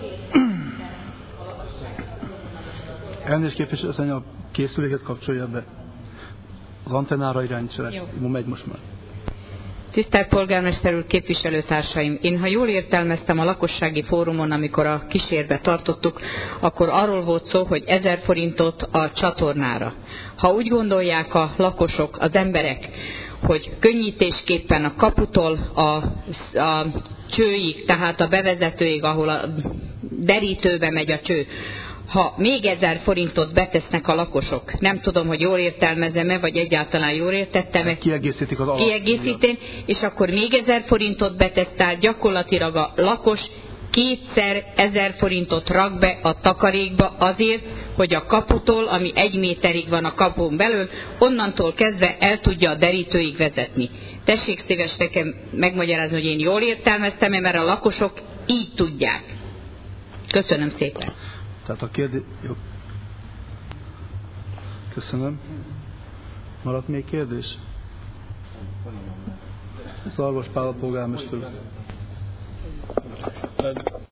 Elnézést képviselő, a készüléket kapcsolja be. Az antennára irányítsa. Megy most már. Tisztelt polgármester úr, képviselőtársaim! Én, ha jól értelmeztem a lakossági fórumon, amikor a kísérbe tartottuk, akkor arról volt szó, hogy 1000 forintot a csatornára. Ha úgy gondolják a lakosok, az emberek, hogy könnyítésképpen a kaputól a csőig, tehát a bevezetőig, ahol a derítőbe megy a cső, ha még 1000 forintot betesznek a lakosok, nem tudom, hogy jól értelmezem-e, vagy egyáltalán jól értettem-e. Kiegészítik az Kiegészítén, és akkor még 1000 forintot betesz, tehát gyakorlatilag a lakos kétszer 1000 forintot rak be a takarékba azért, hogy a kaputól, ami 1 méterig van a kapun belül, onnantól kezdve el tudja a derítőig vezetni. Tessék szíves nekem megmagyarázni, hogy én jól értelmeztem-e, mert a lakosok így tudják. Köszönöm szépen. Tehát a kérdés... Jó. Köszönöm. Maradt még kérdés? Szarvas Pál polgármester.